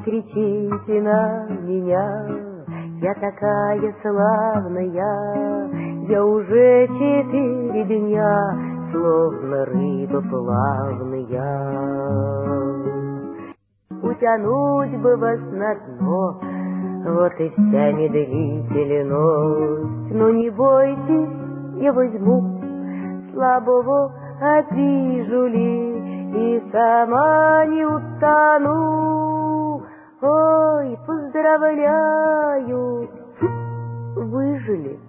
кричите на меня, я такая славная, я уже 4 дня, словно рыба плавная. Утянуть бы вас на дно, вот и вся медлительность. Но не бойтесь, я возьму слабого, обижу ли, и сама не утону. Ой, поздравляю, выжили.